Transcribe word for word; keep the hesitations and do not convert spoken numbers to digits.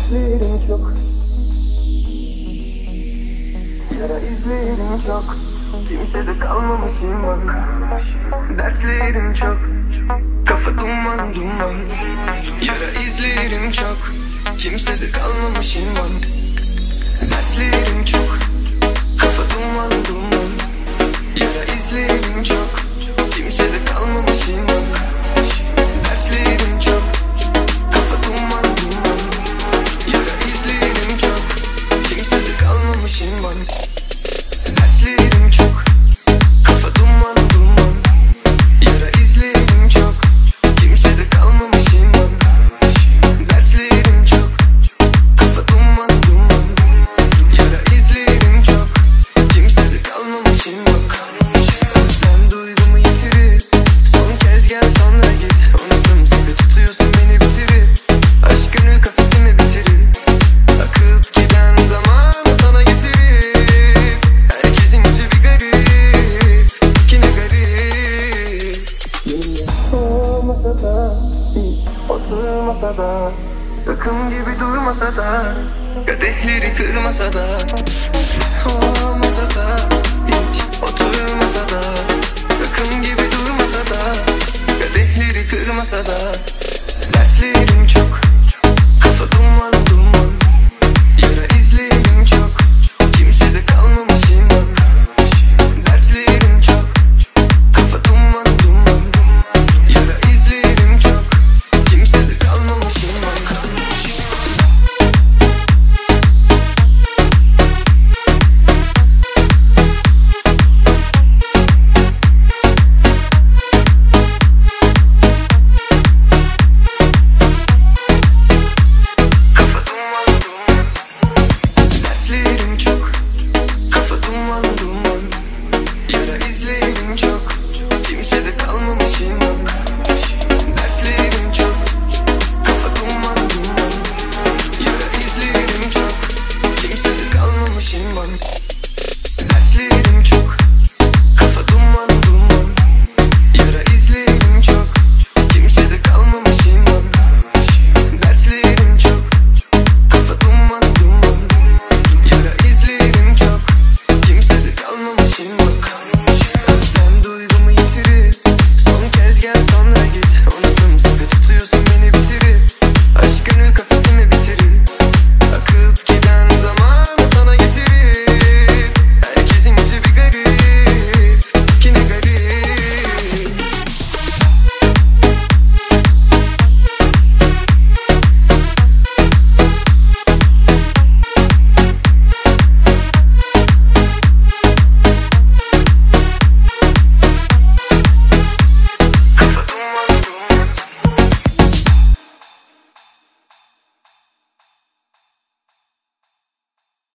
Dertlerim çok, yara izlerim çok. Kimsede kalmamışım bak. Dertlerim çok, kafa duman duman. Yara izlerim çok, kimsede kalmamışım bak. Dertlerim çok, kafa duman duman. Yara izlerim çok, kimsede kalmamışım bak. Dertlerim çok, kafa duman duman. Yara izlerim çok, kimsede kalmamışım bak. Dertlerim çok, kafa duman duman. Yara izlerim çok, kimsede kalmamışım bak. Dertlerim çok, kafa duman duman. Yara izlerim çok, kimsede kalmamışım bak. Sen duygumu yitirir, son kez gel sonra git. Onu sımsıkı tutuyorsun beni bitirir. Aşk gönül kafesini bitirir. Akıp giden zaman sana getirir. Herkesin yüzü bir garip, ki ne garip. Dünya olmasa da, hiç oturmasa da, takım gibi durmasa da, kadehleri kırmasa da. Olmasa da, hiç oturmasa da, takım gibi durmasa da, kadehleri kırmasa da.